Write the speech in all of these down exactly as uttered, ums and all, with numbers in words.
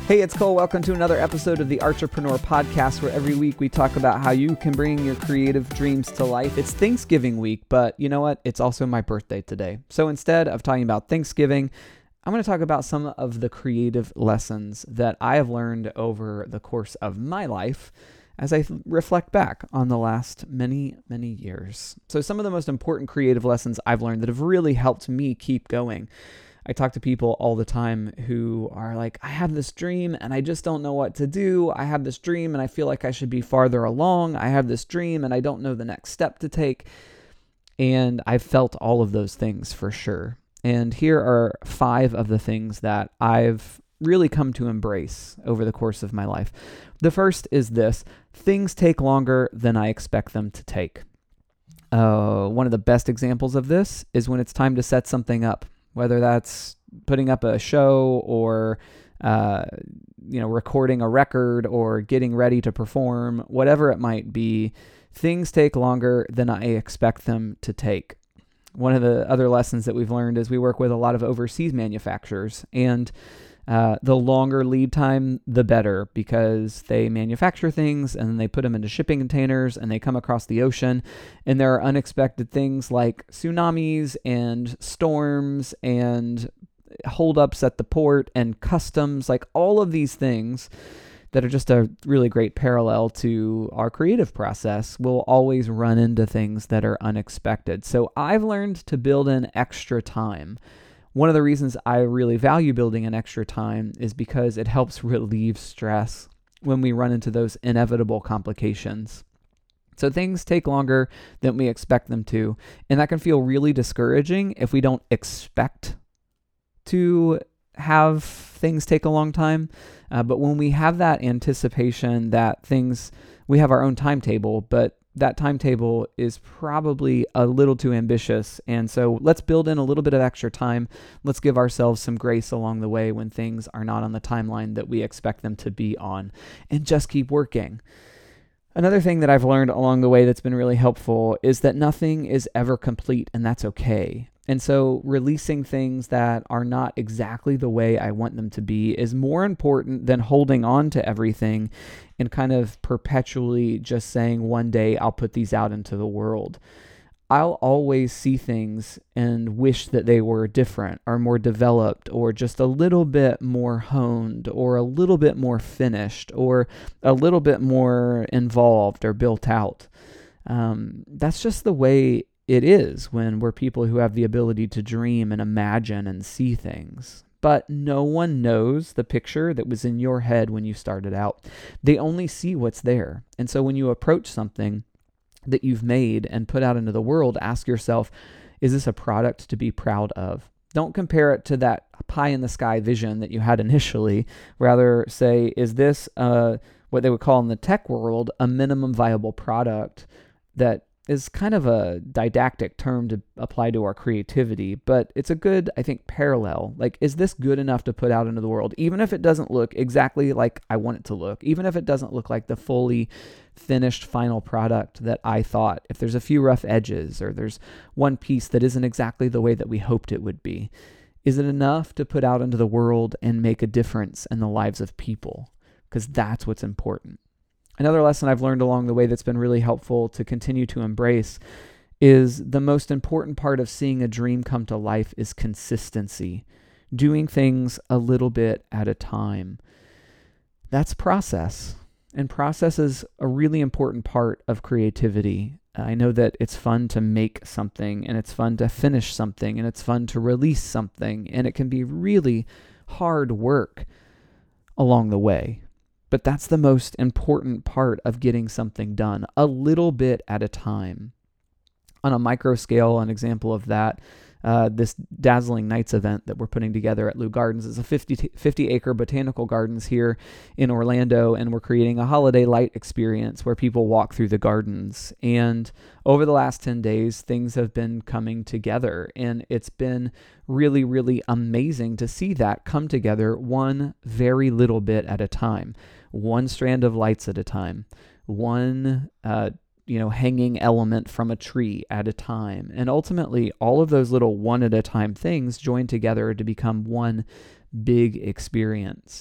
Hey, it's Cole. Welcome to another episode of the Archipreneur Podcast, where every week we talk about how you can bring your creative dreams to life. It's Thanksgiving week, but you know what? It's also my birthday today. So instead of talking about Thanksgiving, I'm going to talk about some of the creative lessons that I have learned over the course of my life as I reflect back on the last many, many years. So some of the most important creative lessons I've learned that have really helped me keep going. I talk to people all the time who are like, I have this dream and I just don't know what to do. I have this dream and I feel like I should be farther along. I have this dream and I don't know the next step to take. And I've felt all of those things for sure. And here are five of the things that I've really come to embrace over the course of my life. The first is this: things take longer than I expect them to take. Uh, one of the best examples of this is when it's time to set something up. Whether that's putting up a show or, uh, you know, recording a record or getting ready to perform, whatever it might be, things take longer than I expect them to take. One of the other lessons that we've learned is we work with a lot of overseas manufacturers, and uh, the longer lead time, the better, because they manufacture things and then they put them into shipping containers and they come across the ocean, and there are unexpected things like tsunamis and storms and holdups at the port and customs, like all of these things that are just a really great parallel to our creative process. We'll always run into things that are unexpected. So I've learned to build in extra time. One of the reasons I really value building in extra time is because it helps relieve stress when we run into those inevitable complications. So things take longer than we expect them to, and that can feel really discouraging if we don't expect to have things take a long time. Uh, but when we have that anticipation that things, we have our own timetable, but that timetable is probably a little too ambitious. And so let's build in a little bit of extra time. Let's give ourselves some grace along the way when things are not on the timeline that we expect them to be on, and just keep working. Another thing that I've learned along the way that's been really helpful is that nothing is ever complete, and that's okay. And so releasing things that are not exactly the way I want them to be is more important than holding on to everything and kind of perpetually just saying, one day I'll put these out into the world. I'll always see things and wish that they were different or more developed or just a little bit more honed or a little bit more finished or a little bit more involved or built out. Um, that's just the way it is when we're people who have the ability to dream and imagine and see things. But no one knows the picture that was in your head when you started out. They only see what's there. And so when you approach something that you've made and put out into the world, ask yourself, is this a product to be proud of? Don't compare it to that pie in the sky vision that you had initially. Rather say, is this uh, what they would call in the tech world a minimum viable product that is kind of a didactic term to apply to our creativity, but it's a good, I think, parallel. Like, is this good enough to put out into the world? Even if it doesn't look exactly like I want it to look, even if it doesn't look like the fully finished final product that I thought, if there's a few rough edges or there's one piece that isn't exactly the way that we hoped it would be, is it enough to put out into the world and make a difference in the lives of people? Because that's what's important. Another lesson I've learned along the way that's been really helpful to continue to embrace is the most important part of seeing a dream come to life is consistency, doing things a little bit at a time. That's process, and process is a really important part of creativity. I know that it's fun to make something, and it's fun to finish something, and it's fun to release something, and it can be really hard work along the way. But that's the most important part of getting something done, a little bit at a time. On a micro scale, an example of that, uh, this Dazzling Nights event that we're putting together at Lou Gardens is a fifty acre botanical gardens here in Orlando, and we're creating a holiday light experience where people walk through the gardens. And over the last ten days, things have been coming together, and it's been really, really amazing to see that come together one very little bit at a time, one strand of lights at a time, one uh, you know, hanging element from a tree at a time. And ultimately, all of those little one at a time things join together to become one big experience.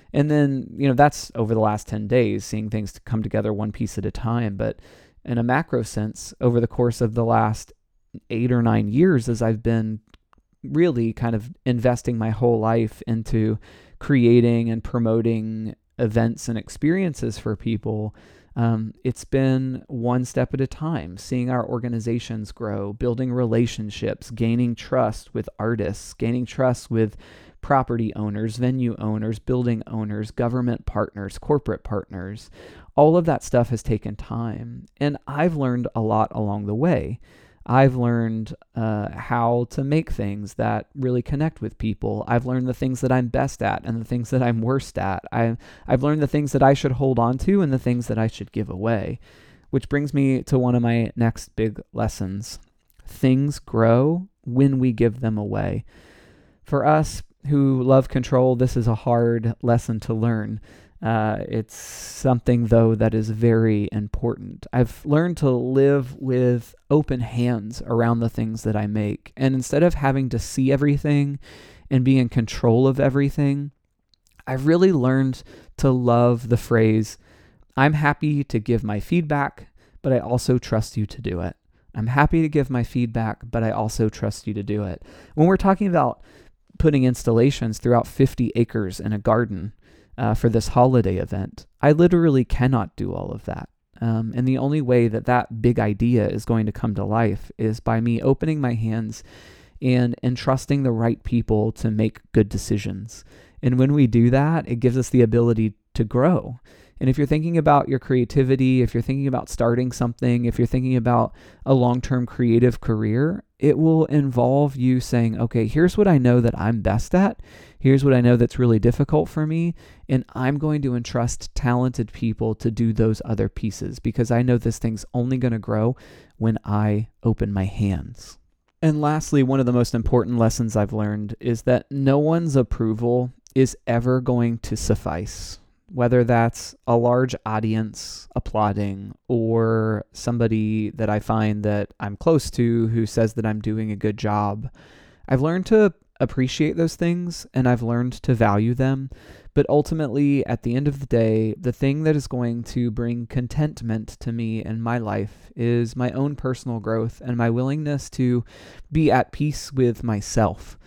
And then, you know, that's over the last ten days, seeing things come together one piece at a time. But in a macro sense, over the course of the last eight or nine years, as I've been really kind of investing my whole life into creating and promoting events and experiences for people, um, it's been one step at a time, seeing our organizations grow, building relationships, gaining trust with artists, gaining trust with property owners, venue owners, building owners, government partners, corporate partners. All of that stuff has taken time. And I've learned a lot along the way. I've learned uh, how to make things that really connect with people. I've learned the things that I'm best at and the things that I'm worst at. I, I've learned the things that I should hold on to and the things that I should give away, which brings me to one of my next big lessons. Things grow when we give them away. For us who love control, this is a hard lesson to learn. Uh, it's something, though, that is very important. I've learned to live with open hands around the things that I make. And instead of having to see everything and be in control of everything, I've really learned to love the phrase, I'm happy to give my feedback, but I also trust you to do it. I'm happy to give my feedback, but I also trust you to do it. When we're talking about putting installations throughout fifty acres in a garden, Uh, for this holiday event, I literally cannot do all of that. Um, and the only way that that big idea is going to come to life is by me opening my hands and entrusting the right people to make good decisions. And when we do that, it gives us the ability to grow. And if you're thinking about your creativity, if you're thinking about starting something, if you're thinking about a long-term creative career, it will involve you saying, okay, here's what I know that I'm best at. Here's what I know that's really difficult for me. And I'm going to entrust talented people to do those other pieces because I know this thing's only going to grow when I open my hands. And lastly, one of the most important lessons I've learned is that no one's approval is ever going to suffice. Whether that's a large audience applauding or somebody that I find that I'm close to who says that I'm doing a good job. I've learned to appreciate those things and I've learned to value them. But ultimately, at the end of the day, the thing that is going to bring contentment to me in my life is my own personal growth and my willingness to be at peace with myself.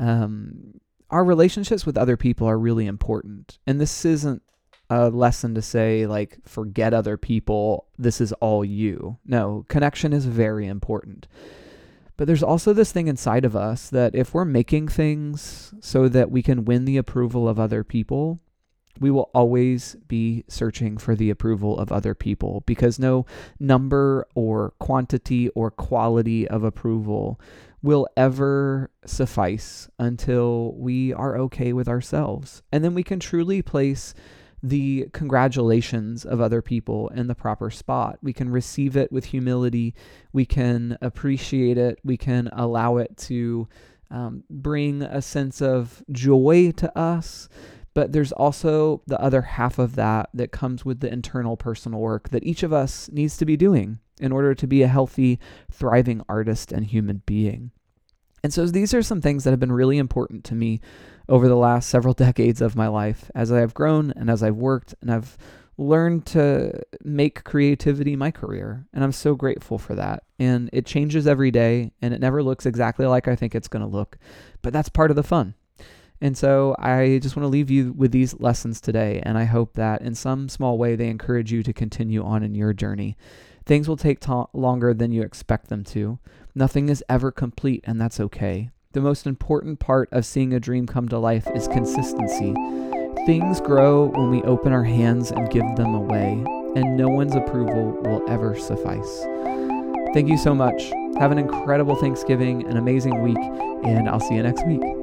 Um, our relationships with other people are really important. And this isn't a lesson to say, like, forget other people, this is all you. No, connection is very important. But there's also this thing inside of us that if we're making things so that we can win the approval of other people, we will always be searching for the approval of other people because no number or quantity or quality of approval will ever suffice until we are okay with ourselves. And then we can truly place the congratulations of other people in the proper spot. We can receive it with humility. We can appreciate it. We can allow it to um, bring a sense of joy to us. But there's also the other half of that that comes with the internal personal work that each of us needs to be doing in order to be a healthy, thriving artist and human being. And so these are some things that have been really important to me over the last several decades of my life as I have grown and as I've worked and I've learned to make creativity my career. And I'm so grateful for that. And it changes every day and it never looks exactly like I think it's going to look, but that's part of the fun. And so I just want to leave you with these lessons today. And I hope that in some small way, they encourage you to continue on in your journey. Things will take to- longer than you expect them to. Nothing is ever complete, and that's okay. The most important part of seeing a dream come to life is consistency. Things grow when we open our hands and give them away, and no one's approval will ever suffice. Thank you so much. Have an incredible Thanksgiving, an amazing week, and I'll see you next week.